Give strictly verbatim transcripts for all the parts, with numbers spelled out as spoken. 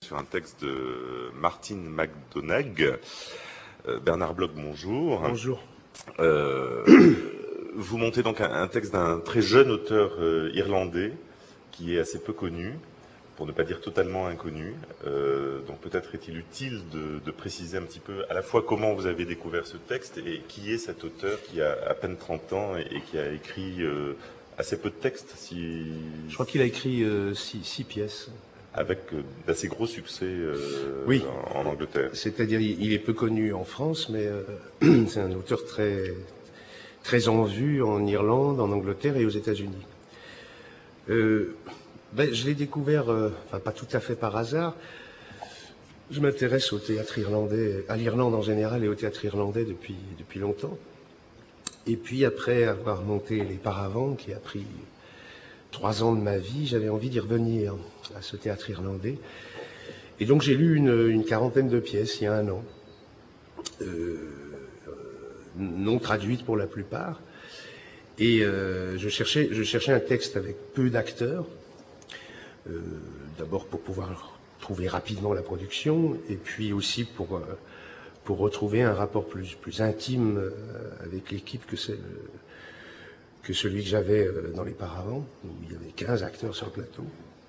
sur un texte de Martine McDonagh. Euh, Bernard Bloch, bonjour. Bonjour. Euh, vous montez donc un, un texte d'un très jeune auteur euh, irlandais qui est assez peu connu, pour ne pas dire totalement inconnu. Euh, donc peut-être est-il utile de, de préciser un petit peu à la fois comment vous avez découvert ce texte et qui est cet auteur qui a à peine trente ans et, et qui a écrit euh, assez peu de textes. Si... Je crois qu'il a écrit euh, six, six pièces. Avec euh, d'assez gros succès euh, oui. en, en Angleterre. C'est-à-dire il est peu connu en France, mais euh, c'est un auteur très, très en vue en Irlande, en Angleterre et aux États-Unis. Euh, ben, je l'ai découvert, euh, enfin pas tout à fait par hasard. Je m'intéresse au théâtre irlandais, à l'Irlande en général et au théâtre irlandais depuis, depuis longtemps. Et puis après avoir monté Les Paravents, qui a pris trois ans de ma vie, j'avais envie d'y revenir à ce théâtre irlandais. Et donc j'ai lu une, une quarantaine de pièces il y a un an, euh, non traduites pour la plupart. Et euh, je cherchais, je cherchais un texte avec peu d'acteurs, euh, d'abord pour pouvoir trouver rapidement la production, et puis aussi pour, euh, pour retrouver un rapport plus, plus intime euh, avec l'équipe que, c'est le, que celui que j'avais euh, dans Les Paravents, où il y avait quinze acteurs sur le plateau.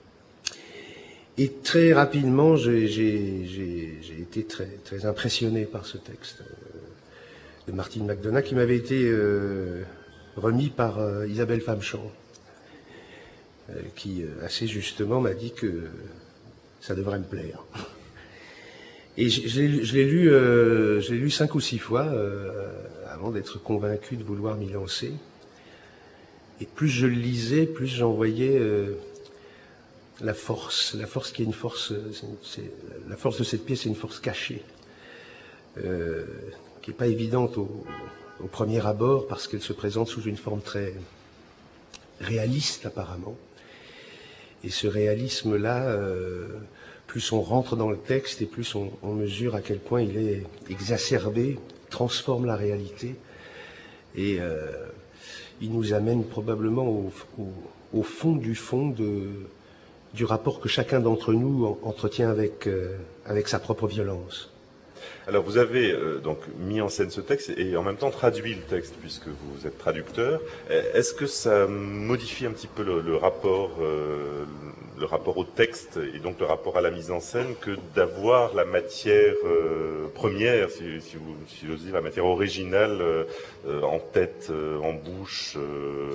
Et très rapidement, j'ai, j'ai, j'ai, j'ai été très, très impressionné par ce texte euh, de Martine McDonagh, qui m'avait été euh, remis par euh, Isabelle Famechand, euh, qui euh, assez justement m'a dit que ça devrait me plaire. Et je, je, l'ai, je, l'ai, lu, euh, je l'ai lu cinq ou six fois euh, avant d'être convaincu de vouloir m'y lancer. Et plus je le lisais, plus j'en voyais euh, la force, la force qui est une force, c'est, c'est, la force de cette pièce est une force cachée, euh, qui n'est pas évidente au, au premier abord parce qu'elle se présente sous une forme très réaliste apparemment. Et ce réalisme-là, euh, plus on rentre dans le texte et plus on, on mesure à quel point il est exacerbé, transforme la réalité et euh, il nous amène probablement au, au, au fond du fond de, du rapport que chacun d'entre nous entretient avec, euh, avec sa propre violence. Alors vous avez euh, donc mis en scène ce texte et en même temps traduit le texte puisque vous êtes traducteur. Est-ce que ça modifie un petit peu le, le rapport, euh, le rapport au texte et donc le rapport à la mise en scène que d'avoir la matière euh, première, si, si vous si j'ose dire, la matière originale euh, en tête, euh, en bouche euh,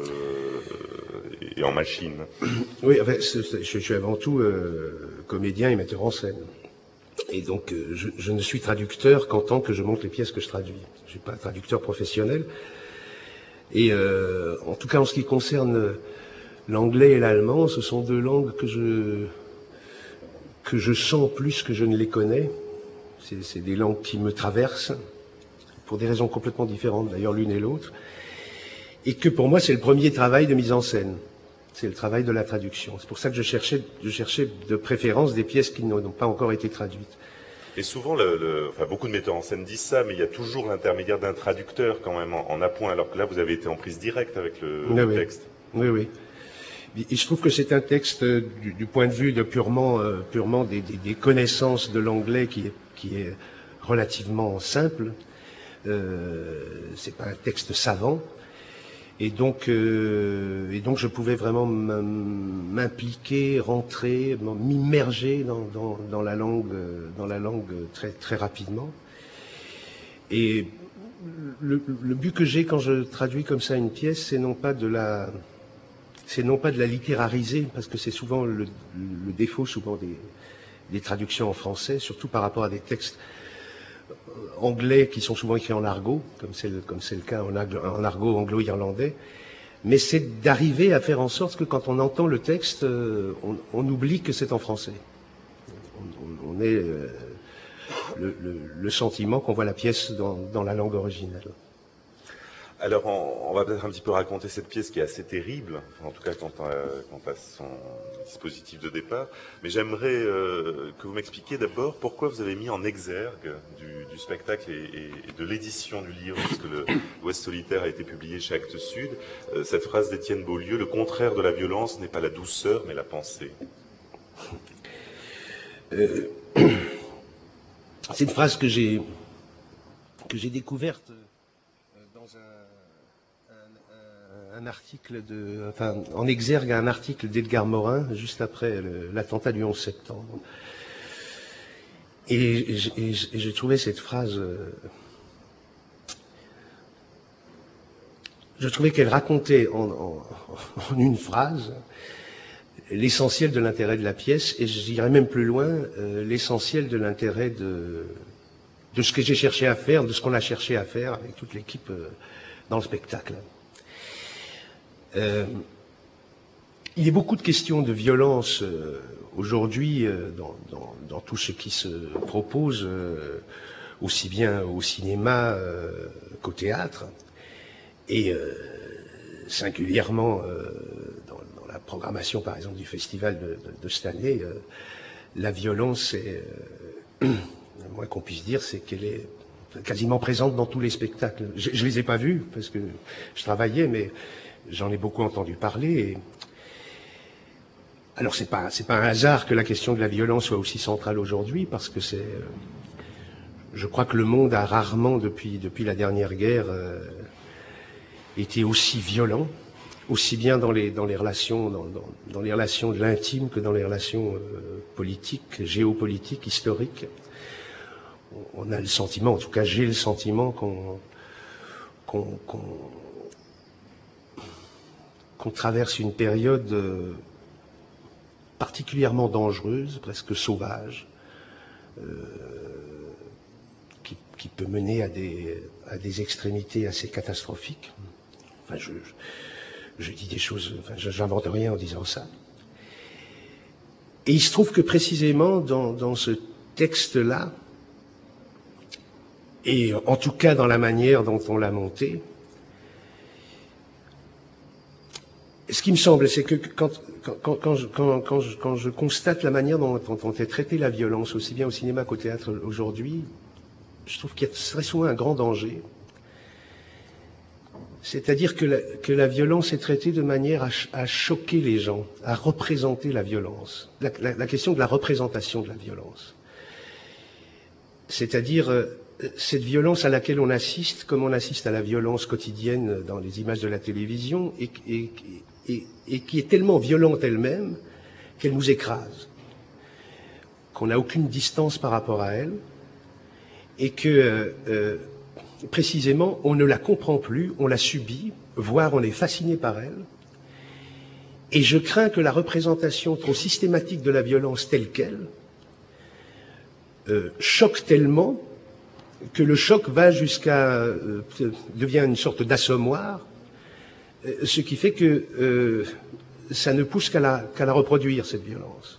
et en machine? Oui, enfin, c'est, c'est, je, je suis avant tout euh, comédien et metteur en scène. Et donc, euh, je, je ne suis traducteur qu'en tant que je monte les pièces que je traduis. Je ne suis pas un traducteur professionnel. Et euh, en tout cas, en ce qui concerne l'anglais et l'allemand, ce sont deux langues que je que je sens plus que je ne les connais. C'est, c'est des langues qui me traversent, pour des raisons complètement différentes, d'ailleurs, l'une et l'autre. Et que pour moi, c'est le premier travail de mise en scène. C'est le travail de la traduction. C'est pour ça que je cherchais, je cherchais de préférence des pièces qui n'ont pas encore été traduites. Et souvent, le, le, enfin, beaucoup de metteurs en scène disent ça, mais il y a toujours l'intermédiaire d'un traducteur quand même en, en appoint, alors que là, vous avez été en prise directe avec le, oui, le oui. texte. Oui, oui. Et je trouve que c'est un texte du, du point de vue de purement, euh, purement des, des, des connaissances de l'anglais qui est, qui est relativement simple. Euh, c'est pas un texte savant. Et donc, euh, et donc, je pouvais vraiment m'impliquer, rentrer, m'immerger dans, dans, dans la langue, dans la langue très, très rapidement. Et le, le but que j'ai quand je traduis comme ça une pièce, c'est non pas de la, c'est non pas de la littérariser, parce que c'est souvent le, le défaut souvent des, des traductions en français, surtout par rapport à des textes anglais qui sont souvent écrits en argot, comme c'est le, comme c'est le cas en, en argot anglo-irlandais, mais c'est d'arriver à faire en sorte que quand on entend le texte, euh, on, on oublie que c'est en français. On, on, on ait euh, le, le, le sentiment qu'on voit la pièce dans, dans la langue originale. Alors, on, on va peut-être un petit peu raconter cette pièce qui est assez terrible, en tout cas quant à, quant à son dispositif de départ. Mais j'aimerais euh, que vous m'expliquiez d'abord pourquoi vous avez mis en exergue du, du spectacle et, et, et de l'édition du livre, puisque le L'Ouest solitaire a été publié chez Actes Sud, euh, cette phrase d'Étienne Beaulieu: le contraire de la violence n'est pas la douceur, mais la pensée. Euh, c'est une phrase que j'ai que j'ai découverte dans un, un, un article de, enfin, en exergue un article d'Edgar Morin juste après l'attentat du onze septembre. Et j'ai trouvé cette phrase, euh, je trouvais qu'elle racontait en, en, en une phrase l'essentiel de l'intérêt de la pièce, et je dirais même plus loin, euh, l'essentiel de l'intérêt de, de ce que j'ai cherché à faire, de ce qu'on a cherché à faire avec toute l'équipe euh, dans le spectacle. Euh, il y a beaucoup de questions de violence euh, aujourd'hui euh, dans, dans, dans tout ce qui se propose, euh, aussi bien au cinéma euh, qu'au théâtre, et euh, singulièrement euh, dans, dans la programmation, par exemple, du festival de, de, de cette année, euh, la violence, est, euh, le moins qu'on puisse dire, c'est qu'elle est quasiment présente dans tous les spectacles. Je ne les ai pas vus, parce que je travaillais, mais j'en ai beaucoup entendu parler. Et... Alors, c'est pas, c'est pas un hasard que la question de la violence soit aussi centrale aujourd'hui, parce que c'est... Euh, je crois que le monde a rarement, depuis, depuis la dernière guerre, euh, été aussi violent, aussi bien dans les, dans les relations, dans, dans, dans les relations de l'intime que dans les relations euh, politiques, géopolitiques, historiques. On a le sentiment, en tout cas j'ai le sentiment qu'on qu'on qu'on qu'on traverse une période euh, particulièrement dangereuse, presque sauvage, euh, qui, qui peut mener à des, à des extrémités assez catastrophiques. Enfin, je, je, je dis des choses, enfin, j'invente rien en disant ça. Et il se trouve que précisément dans, dans ce texte-là, et en tout cas dans la manière dont on l'a monté, ce qui me semble, c'est que quand, quand, quand, je, quand, quand, je, quand je constate la manière dont on a traité la violence, aussi bien au cinéma qu'au théâtre aujourd'hui, je trouve qu'il y a très souvent un grand danger. C'est-à-dire que la, que la violence est traitée de manière à, à choquer les gens, à représenter la violence. La, la, la question de la représentation de la violence. C'est-à-dire euh, cette violence à laquelle on assiste, comme on assiste à la violence quotidienne dans les images de la télévision, et, et, et, et qui est tellement violente elle-même qu'elle nous écrase, qu'on n'a aucune distance par rapport à elle, et que... Euh, euh, précisément, on ne la comprend plus, on la subit, voire on est fasciné par elle. Et je crains que la représentation trop systématique de la violence telle qu'elle euh, choque tellement que le choc va jusqu'à euh, devient une sorte d'assommoir, euh, ce qui fait que euh, ça ne pousse qu'à la, qu'à la reproduire, cette violence.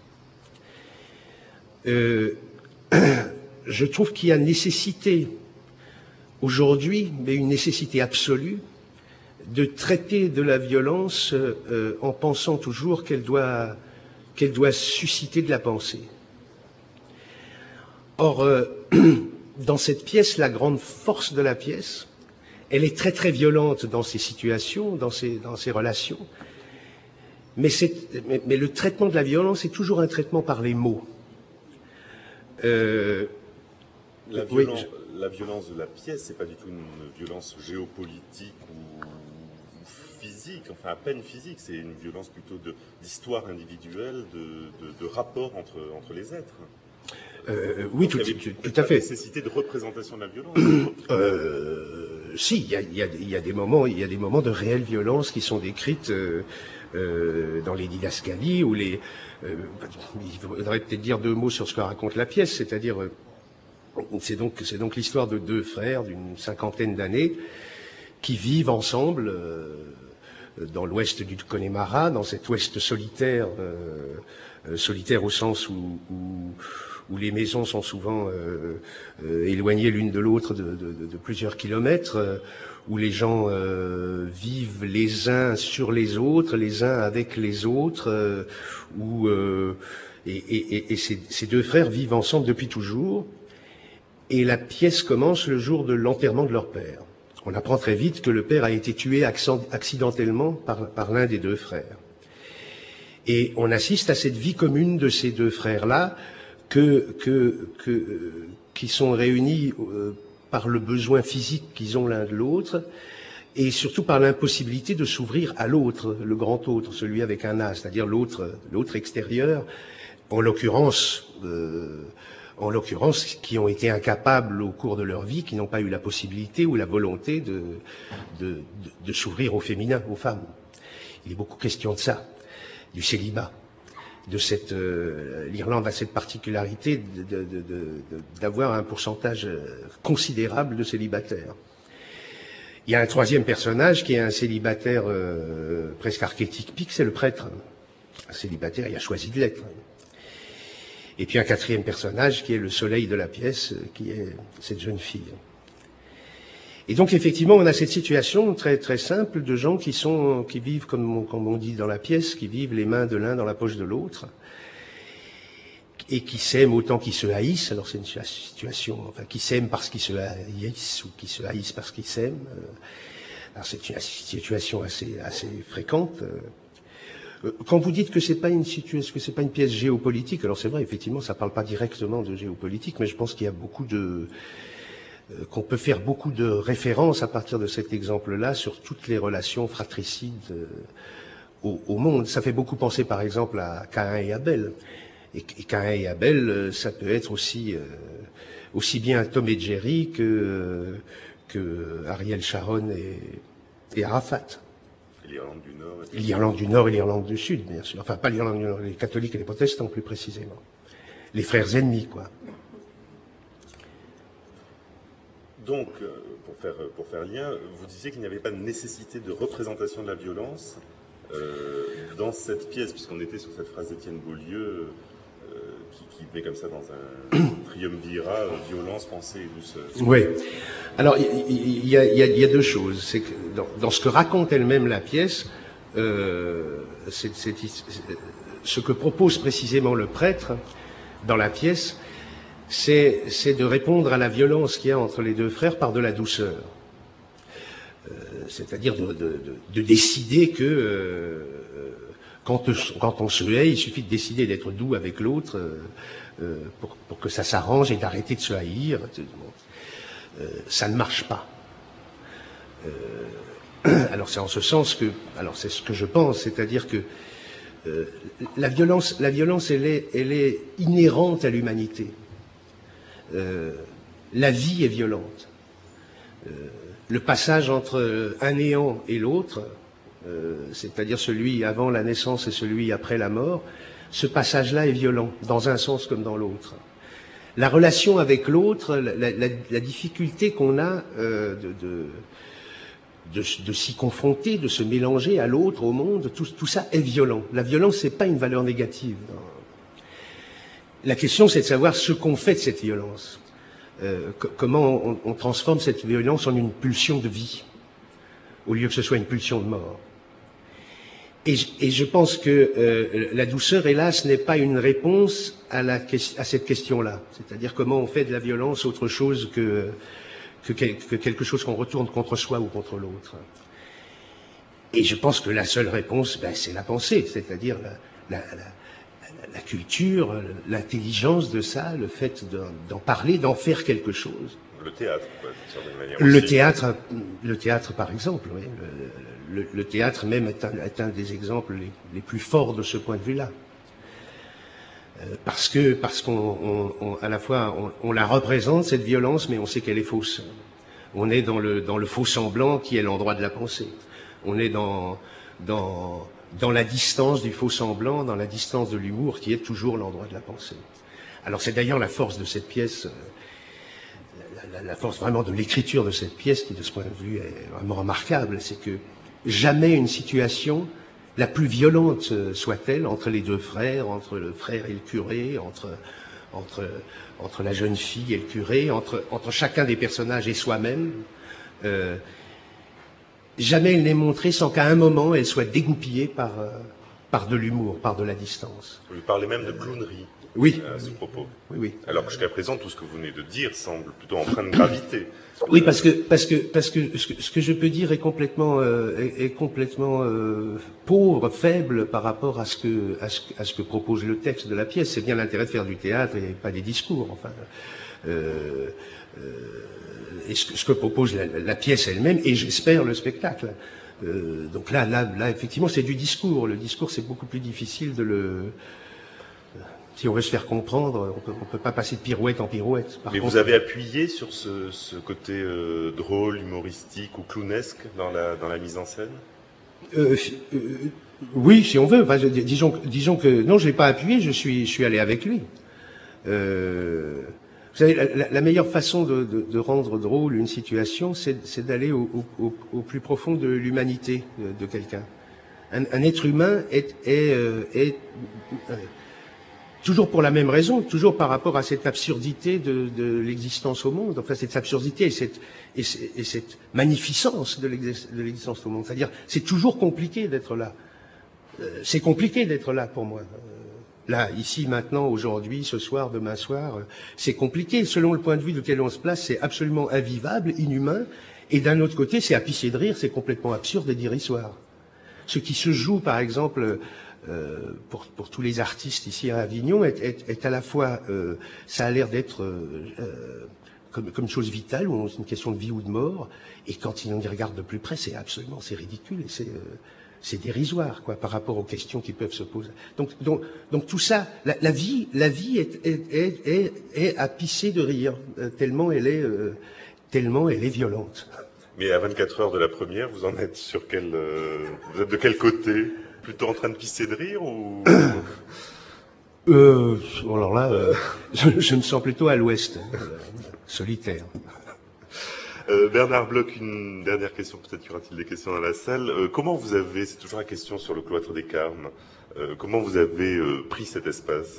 Euh, je trouve qu'il y a nécessité aujourd'hui, mais une nécessité absolue, de traiter de la violence euh, en pensant toujours qu'elle doit, qu'elle doit susciter de la pensée. Or, euh, dans cette pièce, la grande force de la pièce, elle est très très violente dans ses situations, dans ses, dans ses relations, mais, mais, mais le traitement de la violence est toujours un traitement par les mots. Euh, la violence... Oui, je... La violence de la pièce, c'est pas du tout une violence géopolitique ou physique, enfin à peine physique, c'est une violence plutôt d'histoire individuelle, de, de, de rapport entre, entre les êtres. Euh, oui, tout, tout, tout à fait. La nécessité de représentation de la violence. euh, si, il y a, y, a, y a des moments, il y a des moments de réelle violence qui sont décrites euh, euh, dans les didascalies ou les. Euh, il faudrait peut-être dire deux mots sur ce que raconte la pièce, c'est-à-dire. Euh, C'est donc, c'est donc l'histoire de deux frères d'une cinquantaine d'années qui vivent ensemble euh, dans l'ouest du Connemara, dans cet ouest solitaire, euh, euh, solitaire au sens où, où, où les maisons sont souvent euh, euh, éloignées l'une de l'autre de, de, de, de plusieurs kilomètres, euh, où les gens euh, vivent les uns sur les autres, les uns avec les autres, euh, où euh, et, et, et ces, ces deux frères vivent ensemble depuis toujours. Et la pièce commence le jour de l'enterrement de leur père. On apprend très vite que le père a été tué accidentellement par, par l'un des deux frères. Et on assiste à cette vie commune de ces deux frères-là, que, que, que, euh, qui sont réunis euh, par le besoin physique qu'ils ont l'un de l'autre, et surtout par l'impossibilité de s'ouvrir à l'autre, le grand autre, celui avec un as, c'est-à-dire l'autre, l'autre extérieur, en l'occurrence, euh, en l'occurrence, qui ont été incapables au cours de leur vie, qui n'ont pas eu la possibilité ou la volonté de, de, de, de s'ouvrir au féminin, aux femmes. Il est beaucoup question de ça, du célibat. De cette, euh, l'Irlande a cette particularité de, de, de, de, d'avoir un pourcentage considérable de célibataires. Il y a un troisième personnage qui est un célibataire euh, presque archétypique, c'est le prêtre. Un célibataire, il a choisi de l'être. Et puis un quatrième personnage qui est le soleil de la pièce, qui est cette jeune fille. Et donc effectivement, on a cette situation très très simple de gens qui sont qui vivent comme on, comme on dit dans la pièce, qui vivent les mains de l'un dans la poche de l'autre, et qui s'aiment autant qu'ils se haïssent. Alors c'est une situation, enfin, qui s'aiment parce qu'ils se haïssent ou qui se haïssent parce qu'ils s'aiment. Alors c'est une situation assez assez fréquente. Quand vous dites que c'est pas une situation, que c'est pas une pièce géopolitique, alors c'est vrai, effectivement, ça parle pas directement de géopolitique, mais je pense qu'il y a beaucoup de qu'on peut faire beaucoup de références à partir de cet exemple-là sur toutes les relations fratricides au, au monde. Ça fait beaucoup penser, par exemple, à Caïn et Abel. Et, et Caïn et Abel, ça peut être aussi euh, aussi bien Tom et Jerry que euh, que Ariel Sharon et, et Arafat. L'Irlande du Nord. Et L'Irlande du Nord et l'Irlande du Sud, bien sûr. Enfin, pas l'Irlande du Nord, les catholiques et les protestants, plus précisément. Les frères ennemis, quoi. Donc, pour faire, pour faire lien, vous disiez qu'il n'y avait pas de nécessité de représentation de la violence euh, dans cette pièce, puisqu'on était sur cette phrase d'Étienne Beaulieu euh, qui, qui met comme ça dans un triumvirat, euh, violence, pensée et douceur. Oui. Alors, il y, y, y, y a deux choses. C'est que dans, dans ce que raconte elle-même la pièce, euh, c'est, c'est, ce que propose précisément le prêtre dans la pièce, c'est, c'est de répondre à la violence qu'il y a entre les deux frères par de la douceur. Euh, c'est-à-dire de, de, de, de décider que euh, quand, quand on se hait, il suffit de décider d'être doux avec l'autre euh, pour, pour que ça s'arrange et d'arrêter de se haïr. Euh, ça ne marche pas. Euh, alors c'est en ce sens que, alors c'est ce que je pense, c'est-à-dire que euh, la violence, la violence, elle est, elle est inhérente à l'humanité. Euh, la vie est violente. Euh, le passage entre un néant et l'autre, euh, c'est-à-dire celui avant la naissance et celui après la mort, ce passage-là est violent, dans un sens comme dans l'autre. La relation avec l'autre, la, la, la difficulté qu'on a euh, de, de, de, de s'y confronter, de se mélanger à l'autre, au monde, tout, tout ça est violent. La violence, c'est pas une valeur négative. La question, c'est de savoir ce qu'on fait de cette violence. Euh, comment on, on transforme cette violence en une pulsion de vie, au lieu que ce soit une pulsion de mort. Et, et je pense que euh, la douceur, hélas, n'est pas une réponse à, la, à cette question-là. C'est-à-dire comment on fait de la violence autre chose que, que, que quelque chose qu'on retourne contre soi ou contre l'autre. Et je pense que la seule réponse, ben, c'est la pensée, c'est-à-dire la, la, la la culture, l'intelligence de ça, le fait d'en parler, d'en faire quelque chose. Le théâtre, quoi, d'une certaine manière. Le aussi. théâtre, le théâtre, par exemple, oui. Le, le, le théâtre même est un, est un des exemples les, les plus forts de ce point de vue-là. Euh, parce que, parce qu'on, on, on, à la fois, on, on la représente cette violence, mais on sait qu'elle est fausse. On est dans le, dans le faux semblant qui est l'endroit de la pensée. On est dans, dans dans la distance du faux semblant, dans la distance de l'humour, qui est toujours l'endroit de la pensée. Alors c'est d'ailleurs la force de cette pièce, la, la, la force vraiment de l'écriture de cette pièce, qui de ce point de vue est vraiment remarquable, c'est que jamais une situation, la plus violente soit-elle, entre les deux frères, entre le frère et le curé, entre, entre, entre la jeune fille et le curé, entre, entre chacun des personnages et soi-même, euh, jamais elle n'est montrée sans qu'à un moment elle soit dégoupillée par, euh, par de l'humour, par de la distance. Vous parlez même de clownerie. oui. à ce propos. Oui, oui. Alors que jusqu'à présent, tout ce que vous venez de dire semble plutôt empreint de gravité. Oui, parce que parce que parce que ce que, ce que je peux dire est complètement euh, est, est complètement euh, pauvre, faible par rapport à ce que à ce, à ce que propose le texte de la pièce. C'est bien l'intérêt de faire du théâtre et pas des discours. Enfin, euh, euh, et ce que, ce que propose la, la pièce elle-même et j'espère le spectacle. Euh, donc là, là, là, effectivement, c'est du discours. Le discours, c'est beaucoup plus difficile de le Si on veut se faire comprendre, on peut, on peut pas passer de pirouette en pirouette. Par Mais contre, vous avez appuyé sur ce, ce côté euh, drôle, humoristique ou clownesque dans la, dans la mise en scène? euh, euh, Oui, si on veut. Enfin, je, disons, disons que non, je l'ai pas appuyé. Je suis, je suis allé avec lui. Euh, vous savez, la, la meilleure façon de, de, de rendre drôle une situation, c'est d'aller au, au, au plus profond de l'humanité de, de quelqu'un. Un, un être humain est, est, est, est euh, toujours pour la même raison, toujours par rapport à cette absurdité de, de l'existence au monde, enfin cette absurdité et cette, et, et cette magnificence de l'existence au monde. C'est-à-dire, c'est toujours compliqué d'être là. Euh, c'est compliqué d'être là pour moi. Euh, là, ici, maintenant, aujourd'hui, ce soir, demain soir, euh, c'est compliqué. Selon le point de vue duquel on se place, c'est absolument invivable, inhumain. Et d'un autre côté, c'est à pisser de rire, c'est complètement absurde et dérisoire. Ce qui se joue, par exemple, Euh, pour, pour tous les artistes ici à Avignon, est, est, est à la fois, euh, ça a l'air d'être euh, euh, comme, comme chose vitale, ou c'est une question de vie ou de mort, et quand on y regarde de plus près, c'est absolument, c'est ridicule, et c'est, euh, c'est dérisoire, quoi, par rapport aux questions qui peuvent se poser. Donc, donc, donc tout ça, la, la vie, la vie est, est, est, est, est à pisser de rire, euh, tellement elle est, euh, tellement elle est violente. Mais à vingt-quatre heures de la première, vous en êtes sur quel, euh, vous êtes de quel côté? Plutôt en train de pisser de rire ou euh, Alors là, euh, je, je me sens plutôt à l'ouest, euh, solitaire. Euh, Bernard Bloch, une dernière question, peut-être y aura-t-il des questions dans la salle. Euh, comment vous avez, c'est toujours la question sur le cloître des Carmes, euh, comment vous avez euh, pris cet espace?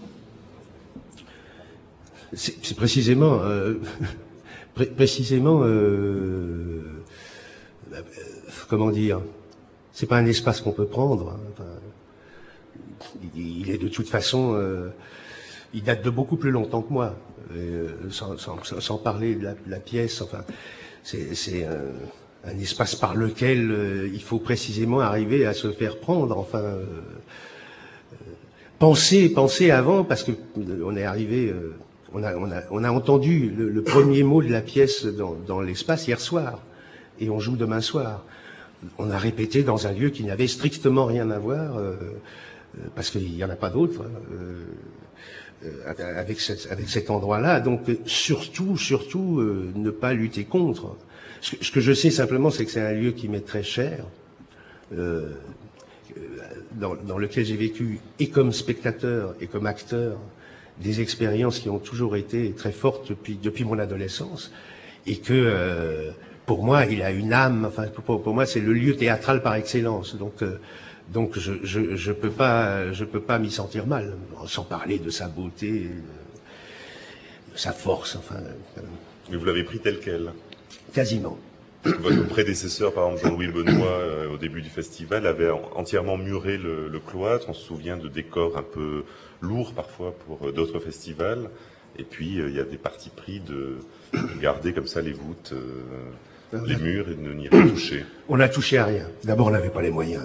C'est précisément, euh, pré précisément, euh, euh, comment dire, c'est pas un espace qu'on peut prendre. Hein. Enfin, il, il est de toute façon, euh, il date de beaucoup plus longtemps que moi. Et, euh, sans, sans, sans parler de la, de la pièce, enfin, c'est un, un espace par lequel euh, il faut précisément arriver à se faire prendre. Enfin, euh, euh, penser, penser avant, parce que on est arrivé, euh, on a, on a, on a entendu le, le premier mot de la pièce dans, dans l'espace hier soir, et on joue demain soir. On a répété dans un lieu qui n'avait strictement rien à voir, euh, euh, parce qu'il n'y en a pas d'autre, euh, euh, avec, cette, avec cet endroit-là. Donc, surtout, surtout, euh, ne pas lutter contre. Ce que, ce que je sais simplement, c'est que c'est un lieu qui m'est très cher, euh, dans, dans lequel j'ai vécu, et comme spectateur, et comme acteur, des expériences qui ont toujours été très fortes depuis, depuis mon adolescence, et que... Euh, pour moi, il a une âme. Enfin, pour, pour moi, c'est le lieu théâtral par excellence. Donc, euh, donc, je, je, je peux pas, je peux pas m'y sentir mal, sans parler de sa beauté, de sa force. Enfin. Euh, Mais vous l'avez pris tel quel? Quasiment. Votre prédécesseur, par exemple Jean-Louis Benoît, euh, au début du festival, avait entièrement muré le, le cloître. On se souvient de décors un peu lourds parfois pour euh, d'autres festivals. Et puis, euh, il y a des partis pris de, de garder comme ça les voûtes. Euh, les murs et de n'y rien toucher. On n'a touché à rien. D'abord, on n'avait pas les moyens.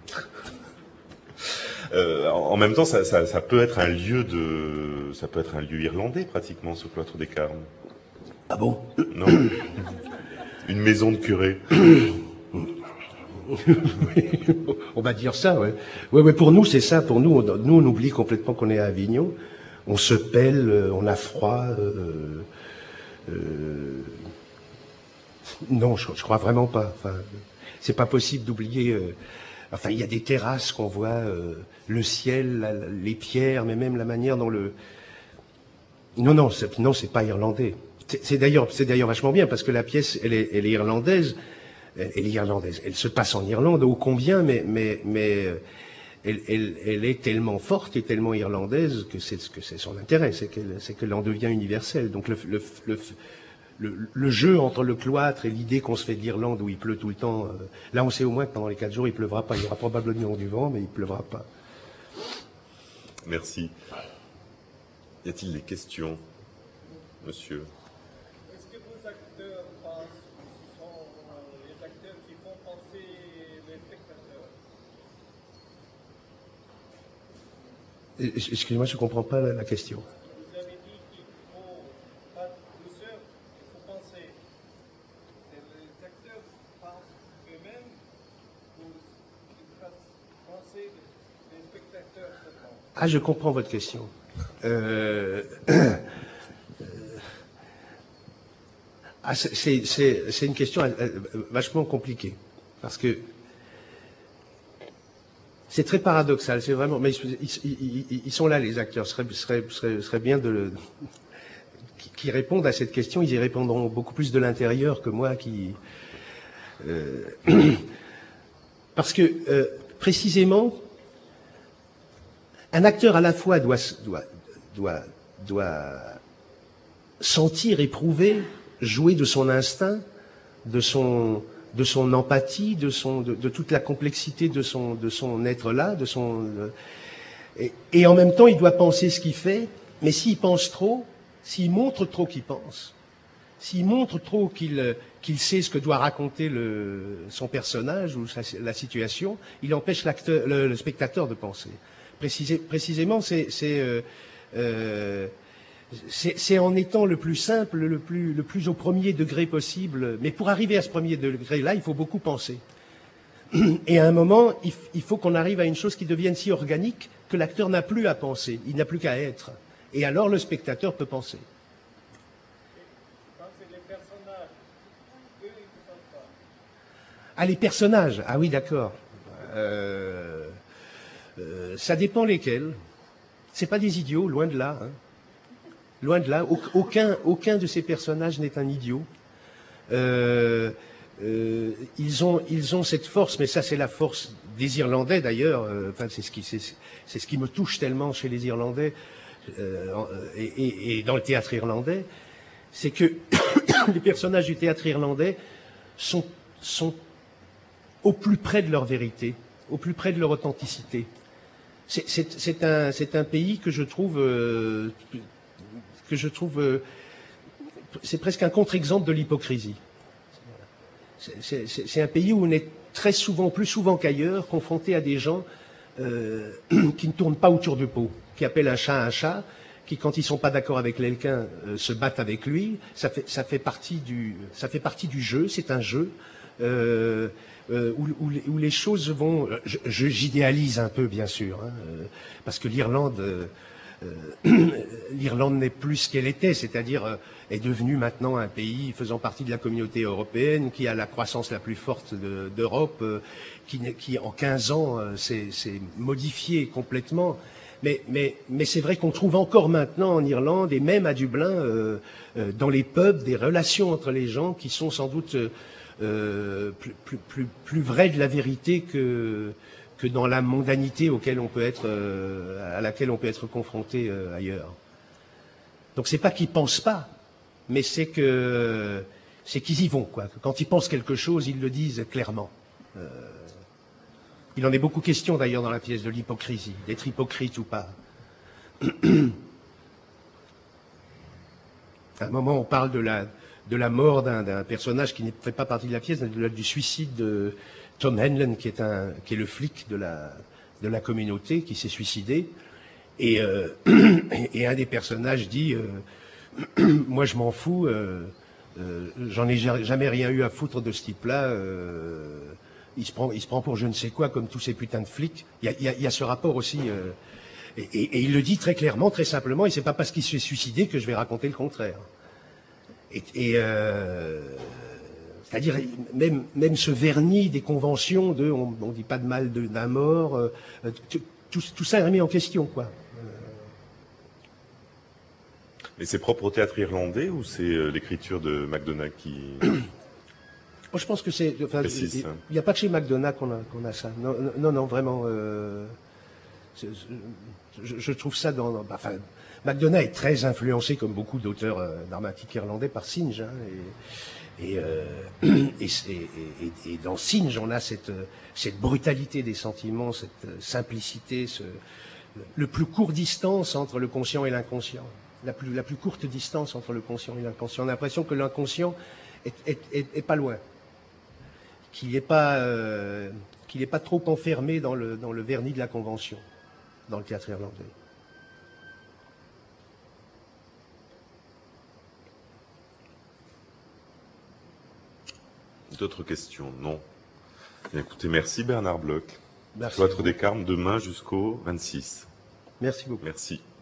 Euh, en, en même temps, ça, ça, ça peut être un lieu de, ça peut être un lieu irlandais pratiquement, ce cloître des Carmes. Ah bon? Non. Une maison de curé. On va dire ça, ouais. Ouais, ouais. Pour nous, c'est ça. Pour nous, on, nous, on oublie complètement qu'on est à Avignon. On se pèle, on a froid. Euh, euh, Non, je, je crois vraiment pas. Enfin, c'est pas possible d'oublier. Euh, enfin, il y a des terrasses qu'on voit, euh, le ciel, la, les pierres, mais même la manière dont le. Non, non, non, c'est pas irlandais. C'est d'ailleurs, c'est d'ailleurs vachement bien parce que la pièce, elle est, elle est irlandaise. Elle, elle est irlandaise. Elle se passe en Irlande, ô combien, mais, mais, mais, elle, elle, elle est tellement forte et tellement irlandaise que c'est ce que c'est son intérêt, c'est qu'elle, c'est qu'elle en devient universelle. Donc le, le, le Le, le jeu entre le cloître et l'idée qu'on se fait de l'Irlande où il pleut tout le temps, euh, là on sait au moins que pendant les quatre jours il pleuvra pas. Il y aura probablement du vent, mais il pleuvra pas. Merci. Y a-t-il des questions, monsieur? Est-ce que vos acteurs pensent, ce sont les acteurs qui font penser les spectateurs? Excusez-moi, je ne comprends pas la, la question. Vous avez dit qu'il faut pas de douceur, il faut penser. Et les acteurs pensent eux-mêmes qu'ils fassent penser les spectateurs seulement. Ah, je comprends votre question. Euh... Ah, c'est une question vachement compliquée, parce que c'est très paradoxal, c'est vraiment... Mais ils, ils, ils sont là, les acteurs, ce serait, serait, serait, serait bien de... qui répondent à cette question, ils y répondront beaucoup plus de l'intérieur que moi, qui... Euh... Parce que, euh, précisément, un acteur à la fois doit, doit, doit, doit sentir, éprouver, jouer de son instinct, de son, de son empathie, de, son, de, de toute la complexité de son, de son être-là, de son, et, et en même temps, il doit penser ce qu'il fait, mais s'il pense trop, s'il montre trop qu'il pense, s'il montre trop qu'il qu'il sait ce que doit raconter le, son personnage ou sa, la situation, il empêche l'acteur, le, le spectateur de penser. Précisé, précisément, c'est... Euh, euh, C'est en étant le plus simple, le plus, le plus au premier degré possible. Mais pour arriver à ce premier degré-là, il faut beaucoup penser. Et à un moment, il, il faut qu'on arrive à une chose qui devienne si organique que l'acteur n'a plus à penser, il n'a plus qu'à être. Et alors le spectateur peut penser. Quand c'est les personnages, eux, ils ne savent pas. Ah, les personnages. Ah oui, d'accord. Euh, euh, ça dépend lesquels. C'est pas des idiots, loin de là. Hein. Loin de là, aucun, aucun de ces personnages n'est un idiot. Euh, euh, ils ont, ils ont cette force, mais ça c'est la force des Irlandais d'ailleurs. Euh, enfin, c'est ce qui, c'est, c'est ce qui me touche tellement chez les Irlandais euh, et, et, et dans le théâtre irlandais, c'est que les personnages du théâtre irlandais sont, sont au plus près de leur vérité, au plus près de leur authenticité. C'est, c'est, c'est un, c'est un pays que je trouve euh, que je trouve, euh, c'est presque un contre-exemple de l'hypocrisie. C'est un pays où on est très souvent, plus souvent qu'ailleurs, confronté à des gens euh, qui ne tournent pas autour du pot, qui appellent un chat un chat, qui, quand ils sont pas d'accord avec quelqu'un, euh, se battent avec lui. Ça fait, ça fait partie du, ça fait partie du jeu. C'est un jeu euh, euh, où, où, où les choses vont. Je, je, j'idéalise un peu, bien sûr, hein, euh, parce que l'Irlande. Euh, Euh, l'Irlande n'est plus ce qu'elle était, c'est-à-dire euh, est devenue maintenant un pays faisant partie de la communauté européenne, qui a la croissance la plus forte d'Europe, de, euh, qui, qui en quinze ans euh, s'est modifié complètement. Mais, mais, mais c'est vrai qu'on trouve encore maintenant en Irlande, et même à Dublin, euh, euh, dans les pubs, des relations entre les gens qui sont sans doute euh, plus, plus, plus, plus vraies de la vérité que... que dans la mondanité auquel on peut être, euh, à laquelle on peut être confronté euh, ailleurs. Donc c'est pas qu'ils pensent pas, mais c'est que c'est qu'ils y vont, quoi. Quand ils pensent quelque chose, ils le disent clairement. Euh, il en est beaucoup question d'ailleurs dans la pièce de l'hypocrisie, d'être hypocrite ou pas. À un moment, on parle de la de la mort d'un personnage qui ne fait pas partie de la pièce, de, du suicide de Tom Hanlon, qui est, un, qui est le flic de la, de la communauté, qui s'est suicidé. Et, euh, et un des personnages dit euh, « Moi, je m'en fous, euh, euh, j'en ai jamais rien eu à foutre de ce type-là. Euh, il, se prend, il se prend pour je ne sais quoi, comme tous ces putains de flics. » Il y a, il y a, il y a ce rapport aussi. Euh, et, et, et il le dit très clairement, très simplement, et c'est pas parce qu'il se fait suicider que je vais raconter le contraire. Et... et euh, c'est-à-dire même, même ce vernis des conventions de on ne dit pas de mal d'un mort, euh, tout, tout, tout ça est remis en question, quoi. Mais c'est propre au théâtre irlandais ou c'est euh, l'écriture de MacDonagh qui... Moi, je pense que c'est... Enfin, il n'y a pas que chez MacDonagh qu'on a, qu'on a ça. Non, non, non vraiment... Euh, je, je trouve ça dans... dans enfin, MacDonagh est très influencé, comme beaucoup d'auteurs euh, dramatiques irlandais, par Synge, hein, et... Et, euh, et, et, et dans Synge, on a cette, cette brutalité des sentiments, cette simplicité, ce, le plus court distance entre le conscient et l'inconscient, la plus, la plus courte distance entre le conscient et l'inconscient. On a l'impression que l'inconscient est, est, est, est pas loin, qu'il n'est pas, euh, qu'il n'est pas trop enfermé dans le, dans le vernis de la convention, dans le théâtre irlandais. D'autres questions? Non. Bien, écoutez, merci Bernard Bloch. Merci. Cloître des Carmes demain jusqu'au vingt-six. Merci beaucoup. Merci.